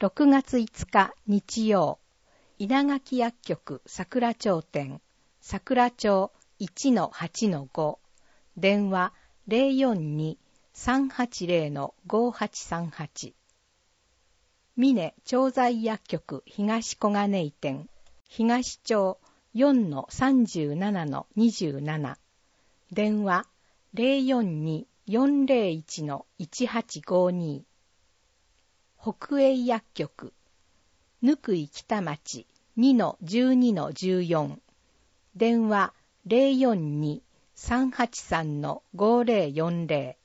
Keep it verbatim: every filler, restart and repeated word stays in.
ろくがついつか日曜、稲垣薬局桜町店、桜町 いちのはちのご、電話 ゼロよんに さんはちゼロ ごはちさんはち。峰調剤薬局東小金井店、東町 よんのさんじゅうななのにじゅうなな、電話 ゼロよんに よんゼロいちのいちはちごに。北栄薬局ぬくい北町 にのじゅうにのじゅうよん、電話 ゼロよんに さんはちさんのごゼロよんゼロ。